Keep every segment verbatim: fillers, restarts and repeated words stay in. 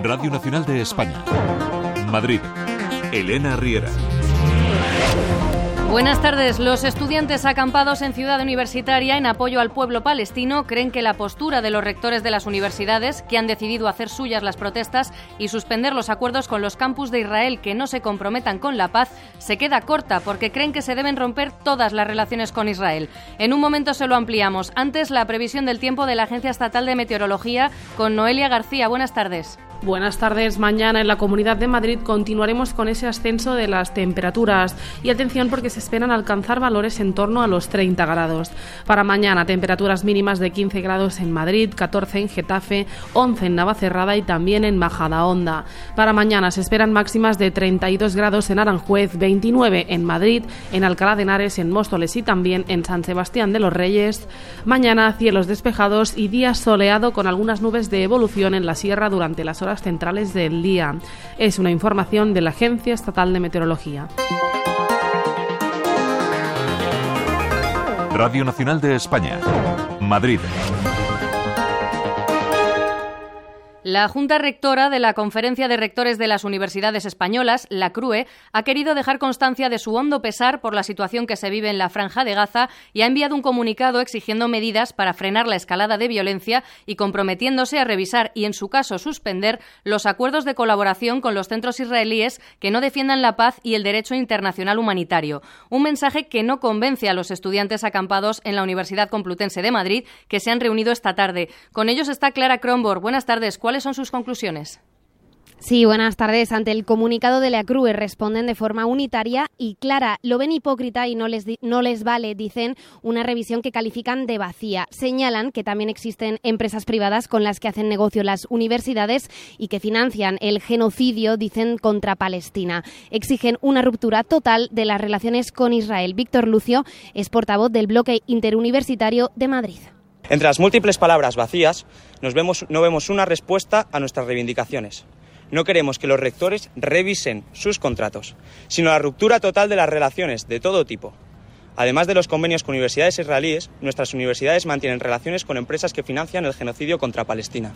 Radio Nacional de España. Madrid. Elena Riera. Buenas tardes. Los estudiantes acampados en Ciudad Universitaria en apoyo al pueblo palestino creen que la postura de los rectores de las universidades, que han decidido hacer suyas las protestas y suspender los acuerdos con los campus de Israel que no se comprometan con la paz, se queda corta porque creen que se deben romper todas las relaciones con Israel. En un momento se lo ampliamos. Antes, la previsión del tiempo de la Agencia Estatal de Meteorología con Noelia García. Buenas tardes. Buenas tardes. Mañana en la Comunidad de Madrid continuaremos con ese ascenso de las temperaturas. Y atención porque se esperan alcanzar valores en torno a los treinta grados. Para mañana, temperaturas mínimas de quince grados en Madrid, catorce en Getafe, once en Navacerrada y también en Majadahonda. Para mañana se esperan máximas de treinta y dos grados en Aranjuez, veintinueve en Madrid, en Alcalá de Henares, en Móstoles y también en San Sebastián de los Reyes. Mañana, cielos despejados y día soleado con algunas nubes de evolución en la sierra durante las horas centrales del día. Es una información de la Agencia Estatal de Meteorología. Radio Nacional de España. Madrid. La Junta Rectora de la Conferencia de Rectores de las Universidades Españolas, la CRUE, ha querido dejar constancia de su hondo pesar por la situación que se vive en la Franja de Gaza y ha enviado un comunicado exigiendo medidas para frenar la escalada de violencia y comprometiéndose a revisar y, en su caso, suspender los acuerdos de colaboración con los centros israelíes que no defiendan la paz y el derecho internacional humanitario. Un mensaje que no convence a los estudiantes acampados en la Universidad Complutense de Madrid, que se han reunido esta tarde. Con ellos está Clara Kronborg. Buenas tardes. ¿Cuáles son sus conclusiones? Sí, buenas tardes. Ante el comunicado de la CRUE responden de forma unitaria y clara. Lo ven hipócrita y no les, di- no les vale, dicen, una revisión que califican de vacía. Señalan que también existen empresas privadas con las que hacen negocio las universidades y que financian el genocidio, dicen, contra Palestina. Exigen una ruptura total de las relaciones con Israel. Víctor Lucio es portavoz del Bloque Interuniversitario de Madrid. Entre las múltiples palabras vacías, nos vemos, no vemos una respuesta a nuestras reivindicaciones. No queremos que los rectores revisen sus contratos, sino la ruptura total de las relaciones de todo tipo. Además de los convenios con universidades israelíes, nuestras universidades mantienen relaciones con empresas que financian el genocidio contra Palestina.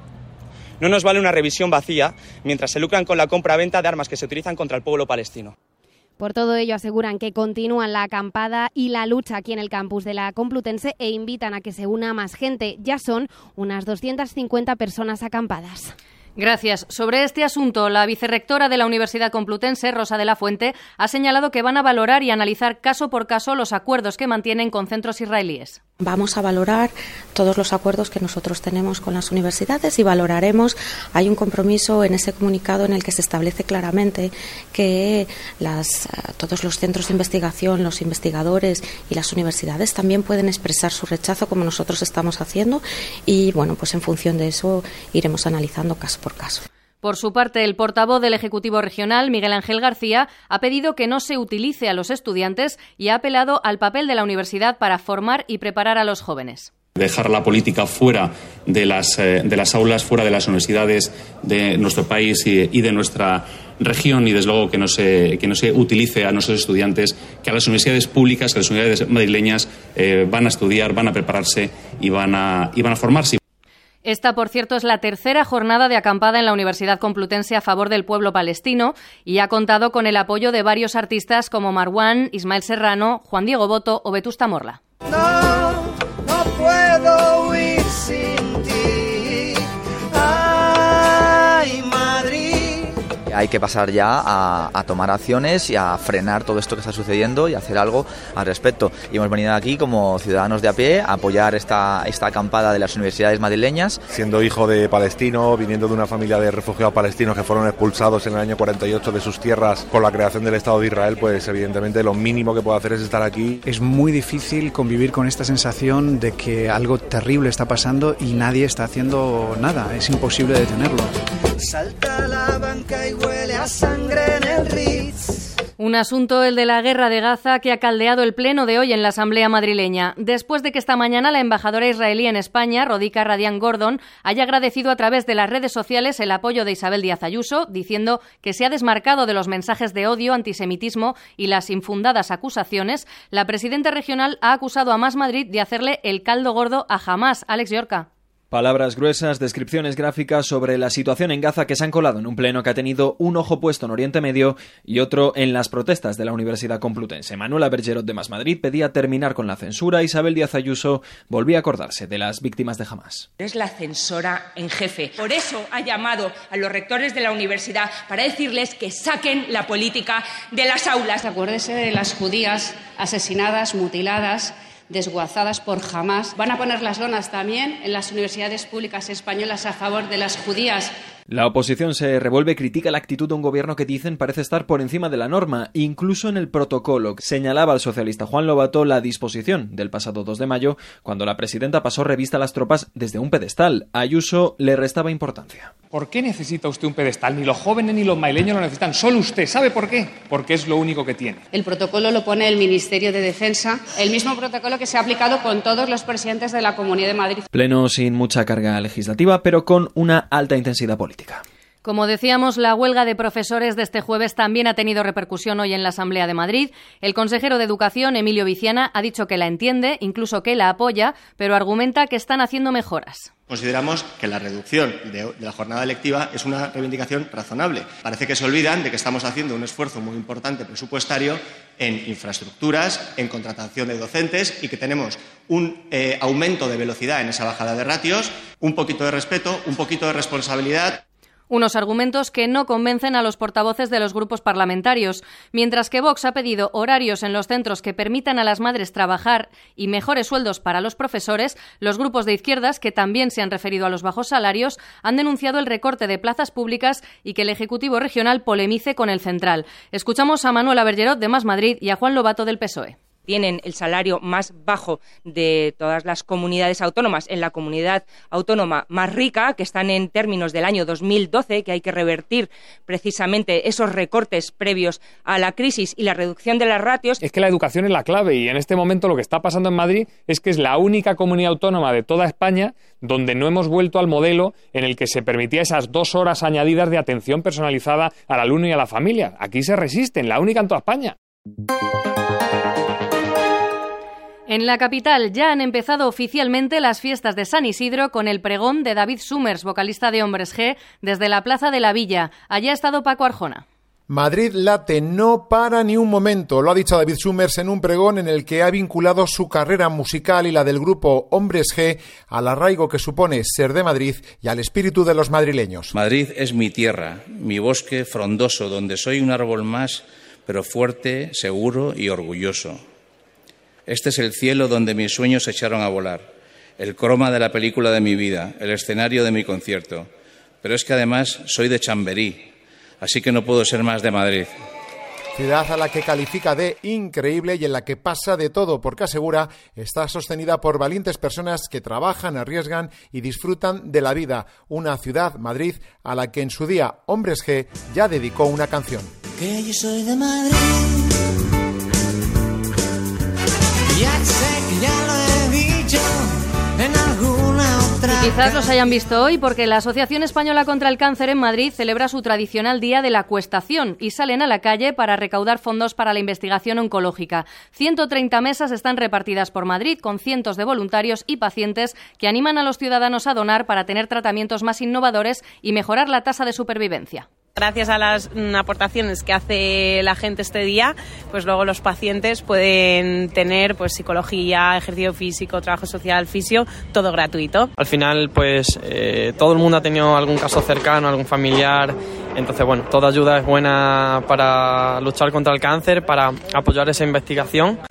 No nos vale una revisión vacía mientras se lucran con la compra-venta de armas que se utilizan contra el pueblo palestino. Por todo ello aseguran que continúan la acampada y la lucha aquí en el campus de la Complutense e invitan a que se una más gente. Ya son unas doscientas cincuenta personas acampadas. Gracias. Sobre este asunto, la vicerrectora de la Universidad Complutense, Rosa de la Fuente, ha señalado que van a valorar y analizar caso por caso los acuerdos que mantienen con centros israelíes. Vamos a valorar todos los acuerdos que nosotros tenemos con las universidades y valoraremos, hay un compromiso en ese comunicado en el que se establece claramente que las, todos los centros de investigación, los investigadores y las universidades también pueden expresar su rechazo como nosotros estamos haciendo y bueno, pues en función de eso iremos analizando caso por caso. Por su parte, el portavoz del Ejecutivo Regional, Miguel Ángel García, ha pedido que no se utilice a los estudiantes y ha apelado al papel de la universidad para formar y preparar a los jóvenes. Dejar la política fuera de las, eh, de las aulas, fuera de las universidades de nuestro país y, y de nuestra región y, desde luego, que no, se, que no se utilice a nuestros estudiantes, que a las universidades públicas, que a las universidades madrileñas eh, van a estudiar, van a prepararse y van a, y van a formarse. Esta, por cierto, es la tercera jornada de acampada en la Universidad Complutense a favor del pueblo palestino y ha contado con el apoyo de varios artistas como Marwan, Ismael Serrano, Juan Diego Boto o Vetusta Morla. No, no puedo huir sin ti. Ay, Madrid. Hay que pasar ya a, a tomar acciones y a frenar todo esto que está sucediendo y hacer algo al respecto. Y hemos venido aquí como ciudadanos de a pie a apoyar esta, esta acampada de las universidades madrileñas. Siendo hijo de palestino, viniendo de una familia de refugiados palestinos que fueron expulsados en el año cuarenta y ocho de sus tierras con la creación del Estado de Israel, pues evidentemente lo mínimo que puedo hacer es estar aquí. Es muy difícil convivir con esta sensación de que algo terrible está pasando y nadie está haciendo nada. Es imposible detenerlo. Salta la banca y huele a sangre en el Ritz. Un asunto, el de la guerra de Gaza, que ha caldeado el pleno de hoy en la Asamblea madrileña. Después de que esta mañana la embajadora israelí en España, Rodika Radian Gordon, haya agradecido a través de las redes sociales el apoyo de Isabel Díaz Ayuso, diciendo que se ha desmarcado de los mensajes de odio, antisemitismo y las infundadas acusaciones, la presidenta regional ha acusado a Más Madrid de hacerle el caldo gordo a Hamás. Alex Llorca. Palabras gruesas, descripciones gráficas sobre la situación en Gaza que se han colado en un pleno que ha tenido un ojo puesto en Oriente Medio y otro en las protestas de la Universidad Complutense. Manuela Bergerot de Más Madrid pedía terminar con la censura. Isabel Díaz Ayuso volvía a acordarse de las víctimas de Hamás. Es la censora en jefe. Por eso ha llamado a los rectores de la universidad para decirles que saquen la política de las aulas. Acuérdese de las judías asesinadas, mutiladas, desguazadas por Hamás. Van a poner las lonas también en las universidades públicas españolas a favor de las judías. La oposición se revuelve, critica la actitud de un gobierno que dicen parece estar por encima de la norma, incluso en el protocolo. Señalaba el socialista Juan Lobato la disposición del pasado dos de mayo, cuando la presidenta pasó revista a las tropas desde un pedestal. A Ayuso le restaba importancia. ¿Por qué necesita usted un pedestal? Ni los jóvenes ni los madrileños lo necesitan, solo usted. ¿Sabe por qué? Porque es lo único que tiene. El protocolo lo pone el Ministerio de Defensa, el mismo protocolo que se ha aplicado con todos los presidentes de la Comunidad de Madrid. Pleno sin mucha carga legislativa, pero con una alta intensidad política. Como decíamos, la huelga de profesores de este jueves también ha tenido repercusión hoy en la Asamblea de Madrid. El consejero de Educación, Emilio Viciana, ha dicho que la entiende, incluso que la apoya, pero argumenta que están haciendo mejoras. Consideramos que la reducción de, de la jornada lectiva es una reivindicación razonable. Parece que se olvidan de que estamos haciendo un esfuerzo muy importante presupuestario en infraestructuras, en contratación de docentes y que tenemos un eh, aumento de velocidad en esa bajada de ratios, un poquito de respeto, un poquito de responsabilidad. Unos argumentos que no convencen a los portavoces de los grupos parlamentarios. Mientras que Vox ha pedido horarios en los centros que permitan a las madres trabajar y mejores sueldos para los profesores, los grupos de izquierdas, que también se han referido a los bajos salarios, han denunciado el recorte de plazas públicas y que el Ejecutivo regional polemice con el central. Escuchamos a Manuela Bergerot de Más Madrid y a Juan Lobato del P S O E. Tienen el salario más bajo de todas las comunidades autónomas, en la comunidad autónoma más rica, que están en términos del año dos mil doce, que hay que revertir precisamente esos recortes previos a la crisis y la reducción de las ratios. Es que la educación es la clave y en este momento lo que está pasando en Madrid es que es la única comunidad autónoma de toda España donde no hemos vuelto al modelo en el que se permitía esas dos horas añadidas de atención personalizada al alumno y a la familia. Aquí se resisten, la única en toda España. En la capital ya han empezado oficialmente las fiestas de San Isidro con el pregón de David Summers, vocalista de Hombres G, desde la Plaza de la Villa. Allá ha estado Paco Arjona. Madrid late, no para ni un momento, lo ha dicho David Summers en un pregón en el que ha vinculado su carrera musical y la del grupo Hombres G al arraigo que supone ser de Madrid y al espíritu de los madrileños. Madrid es mi tierra, mi bosque frondoso, donde soy un árbol más, pero fuerte, seguro y orgulloso. Este es el cielo donde mis sueños se echaron a volar, el croma de la película de mi vida, el escenario de mi concierto. Pero es que además soy de Chamberí, así que no puedo ser más de Madrid. Ciudad a la que califica de increíble y en la que pasa de todo, porque asegura está sostenida por valientes personas que trabajan, arriesgan y disfrutan de la vida. Una ciudad, Madrid, a la que en su día Hombres G ya dedicó una canción. Que yo soy de Madrid. Ya sé que ya lo he dicho en alguna otra. Y quizás los hayan visto hoy porque la Asociación Española contra el Cáncer en Madrid celebra su tradicional Día de la Cuestación y salen a la calle para recaudar fondos para la investigación oncológica. ciento treinta mesas están repartidas por Madrid con cientos de voluntarios y pacientes que animan a los ciudadanos a donar para tener tratamientos más innovadores y mejorar la tasa de supervivencia. Gracias a las mm, aportaciones que hace la gente este día, pues luego los pacientes pueden tener pues psicología, ejercicio físico, trabajo social, fisio, todo gratuito. Al final, pues eh, todo el mundo ha tenido algún caso cercano, algún familiar, entonces bueno, toda ayuda es buena para luchar contra el cáncer, para apoyar esa investigación.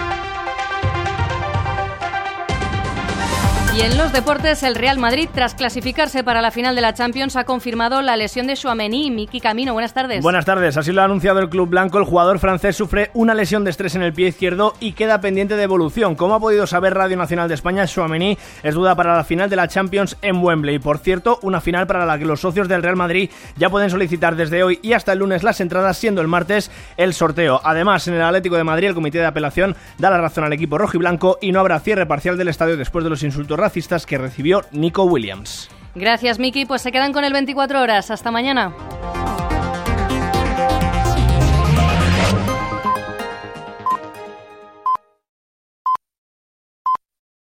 Y en los deportes, el Real Madrid, tras clasificarse para la final de la Champions, ha confirmado la lesión de Tchouaméni. Miki Camino, buenas tardes. Buenas tardes, así lo ha anunciado el club blanco. El jugador francés sufre una lesión de estrés en el pie izquierdo y queda pendiente de evolución. Como ha podido saber Radio Nacional de España, Tchouaméni es duda para la final de la Champions en Wembley. Por cierto, una final para la que los socios del Real Madrid ya pueden solicitar desde hoy y hasta el lunes las entradas, siendo el martes el sorteo. Además, en el Atlético de Madrid, el comité de apelación da la razón al equipo rojiblanco y no habrá cierre parcial del estadio después de los insultos racistas que recibió Nico Williams. Gracias, Miki. Pues se quedan con el veinticuatro horas. Hasta mañana.